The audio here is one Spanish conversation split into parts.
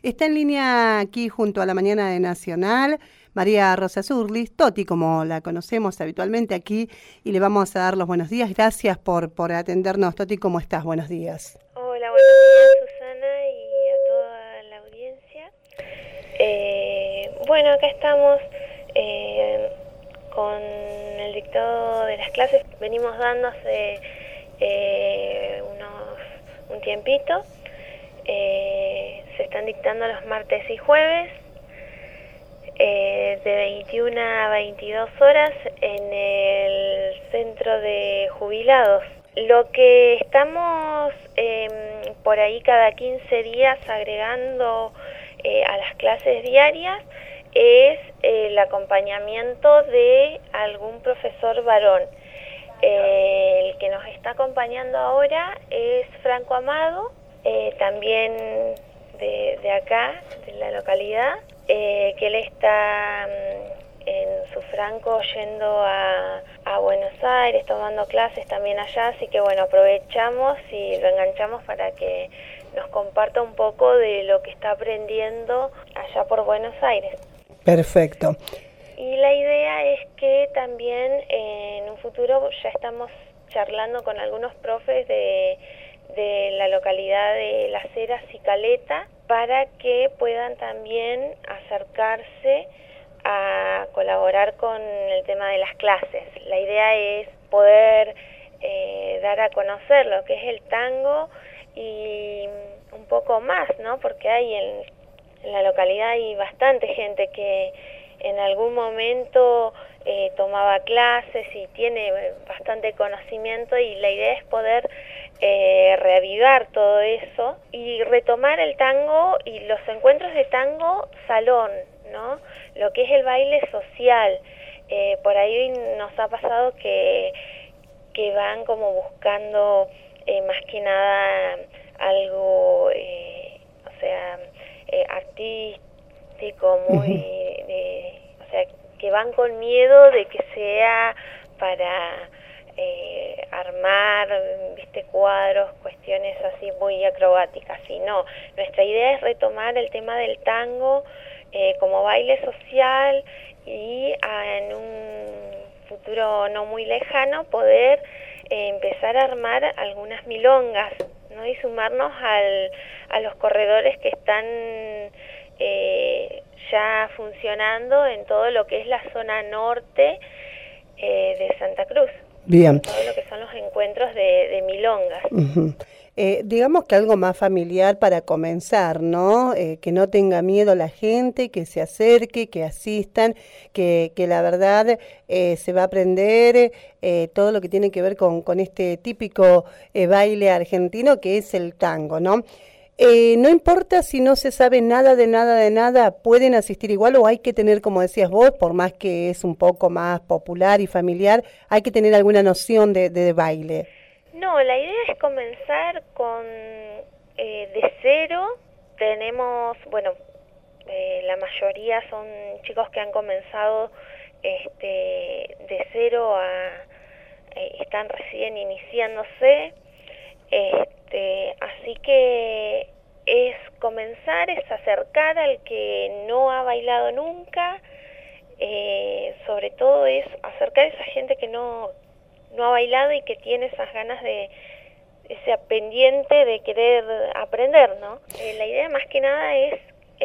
Está en línea aquí junto a la mañana de Nacional, María Rosa Zurlis, Toti, como la conocemos habitualmente aquí, y le vamos a dar los buenos días. Gracias por atendernos. Toti, ¿cómo estás? Buenos días. Hola, buenos días, Susana, y a toda la audiencia. Bueno, acá estamos con el dictado de las clases. Venimos dando hace un tiempito. Se están dictando los martes y jueves de 21 a 22 horas en el centro de jubilados. Lo que estamos por ahí cada 15 días agregando a las clases diarias es el acompañamiento de algún profesor varón. El que nos está acompañando ahora es Franco Amado, también de acá, de la localidad, que él está en su Franco yendo a Buenos Aires, tomando clases también allá, así que bueno, aprovechamos y lo enganchamos para que nos comparta un poco de lo que está aprendiendo allá por Buenos Aires. Perfecto. Y la idea es que también en un futuro ya estamos charlando con algunos profes de la localidad de Las Heras y Caleta para que puedan también acercarse a colaborar con el tema de las clases. La idea es poder dar a conocer lo que es el tango y un poco más, ¿no? Porque hay en la localidad hay bastante gente que en algún momento tomaba clases y tiene bastante conocimiento, y la idea es poder reavivar todo eso y retomar el tango y los encuentros de tango salón, ¿no? Lo que es el baile social. Por ahí nos ha pasado que van como buscando más que nada algo, artístico, muy, o sea, que van con miedo de que sea para armar, viste, cuadros, cuestiones así muy acrobáticas. Y no, nuestra idea es retomar el tema del tango como baile social y en un futuro no muy lejano poder empezar a armar algunas milongas, ¿no? Y sumarnos a los corredores que están ya funcionando en todo lo que es la zona norte de Santa Cruz. Bien. Todo lo que son los encuentros de milongas. Uh-huh. Digamos que algo más familiar para comenzar, ¿no? Que no tenga miedo la gente, que se acerque, que asistan, que la verdad se va a aprender todo lo que tiene que ver con este típico baile argentino que es el tango, ¿no? No importa si no se sabe nada de nada, pueden asistir igual, o hay que tener, como decías vos, por más que es un poco más popular y familiar, hay que tener alguna noción de baile. No, la idea es comenzar con de cero. Tenemos, bueno, la mayoría son chicos que han comenzado de cero están recién iniciándose. Así que es comenzar, es acercar al que no ha bailado nunca, sobre todo es acercar a esa gente que no ha bailado y que tiene esas ganas de ese pendiente de querer aprender, ¿no? La idea más que nada es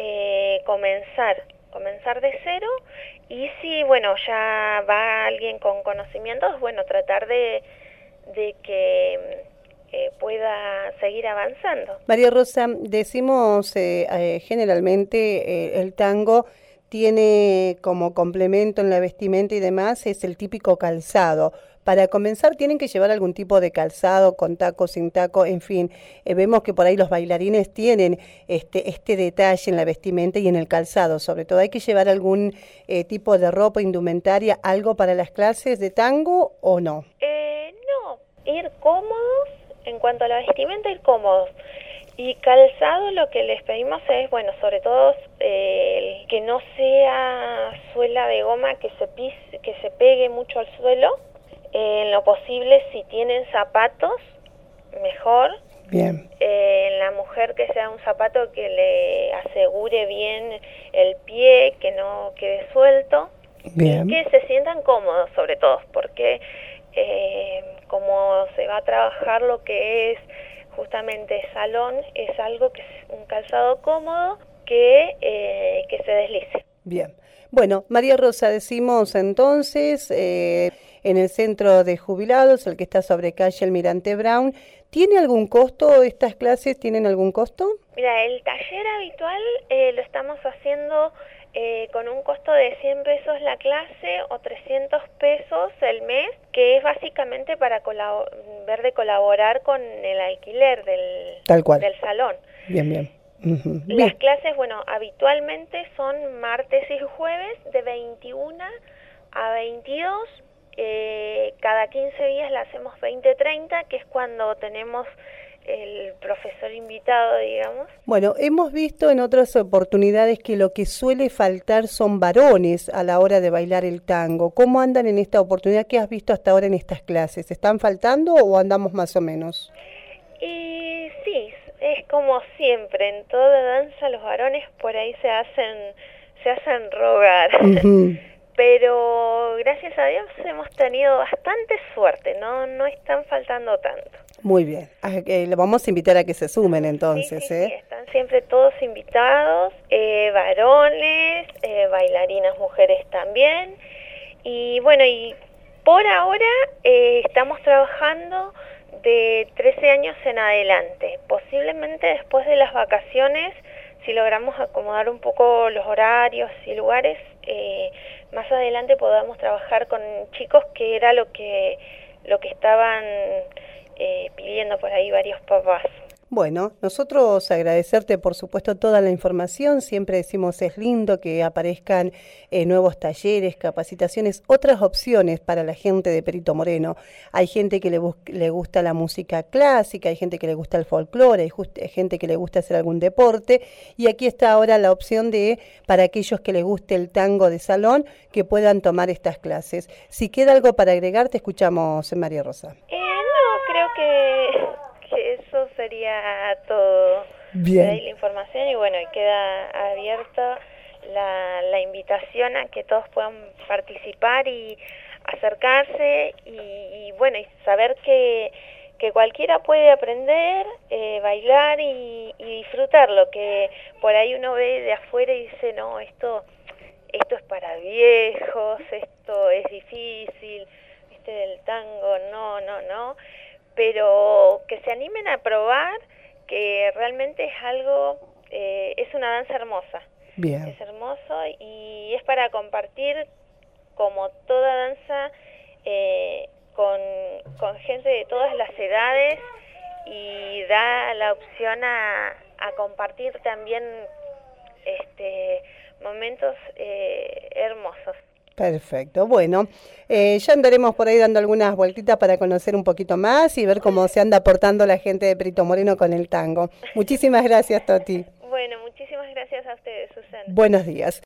comenzar de cero, y si, bueno, ya va alguien con conocimientos, bueno, tratar de que pueda seguir avanzando. María Rosa, decimos generalmente el tango tiene como complemento en la vestimenta y demás, es el típico calzado. Para comenzar tienen que llevar algún tipo de calzado, con taco, sin taco, en fin. Vemos que por ahí los bailarines tienen este detalle en la vestimenta y en el calzado. Sobre todo, ¿hay que llevar algún tipo de ropa, indumentaria, algo para las clases de tango o no? No, ir cómodos. En cuanto a la vestimenta, ir cómodos. Y calzado, lo que les pedimos es, bueno, sobre todo que no sea suela de goma que se pegue mucho al suelo. En lo posible, si tienen zapatos, mejor. Bien. En la mujer que sea un zapato que le asegure bien el pie, que no quede suelto. Bien. Y que se sientan cómodos sobre todo, porque como se va a trabajar lo que es justamente salón, es algo que es un calzado cómodo que se deslice. Bien. Bueno, María Rosa, decimos entonces, en el centro de jubilados, el que está sobre calle Almirante Brown, ¿tiene algún costo? ¿Estas clases tienen algún costo? Mira, el taller habitual lo estamos haciendo con un costo de 100 pesos la clase o 300 pesos el mes, que es básicamente para ver de colaborar con el alquiler Tal cual. del salón. Bien, bien. Uh-huh. Las Bien. clases, bueno, habitualmente son martes y jueves de 21 a 22. Cada 15 días la hacemos 20-30, que es cuando tenemos el profesor invitado, digamos. Bueno, hemos visto en otras oportunidades que lo que suele faltar son varones a la hora de bailar el tango. ¿Cómo andan en esta oportunidad? ¿Qué has visto hasta ahora en estas clases? ¿Están faltando o andamos más o menos? Y sí, es como siempre, en toda danza los varones por ahí se hacen rogar. Uh-huh. Pero gracias a Dios hemos tenido bastante suerte, no están faltando tanto. Muy bien, le vamos a invitar a que se sumen entonces. Sí, están siempre todos invitados, varones, bailarinas mujeres también. Y bueno, y por ahora estamos trabajando de 13 años en adelante. Posiblemente después de las vacaciones, si logramos acomodar un poco los horarios y lugares, más adelante podamos trabajar con chicos, que era lo que estaban pidiendo por ahí varios papás. Bueno, nosotros agradecerte por supuesto toda la información, siempre decimos es lindo que aparezcan nuevos talleres, capacitaciones, otras opciones para la gente de Perito Moreno. Hay gente que le gusta la música clásica, hay gente que le gusta el folclore, hay gente que le gusta hacer algún deporte y aquí está ahora la opción para aquellos que les guste el tango de salón, que puedan tomar estas clases. Si queda algo para agregar, te escuchamos, María Rosa. No, creo que eso sería todo. Bien. Ahí la información y bueno, queda abierta la invitación a que todos puedan participar y acercarse y bueno, y saber que cualquiera puede aprender, bailar y disfrutarlo, que por ahí uno ve de afuera y dice, no, esto es para viejos, esto es difícil, del tango, no, pero que se animen a probar, que realmente es algo, es una danza hermosa. Bien. Es hermoso y es para compartir, como toda danza, con gente de todas las edades, y da la opción a compartir también momentos hermosos. Perfecto, bueno, ya andaremos por ahí dando algunas vueltitas para conocer un poquito más y ver cómo se anda portando la gente de Perito Moreno con el tango. Muchísimas gracias, Toti. Bueno, muchísimas gracias a ustedes, Susana. Buenos días.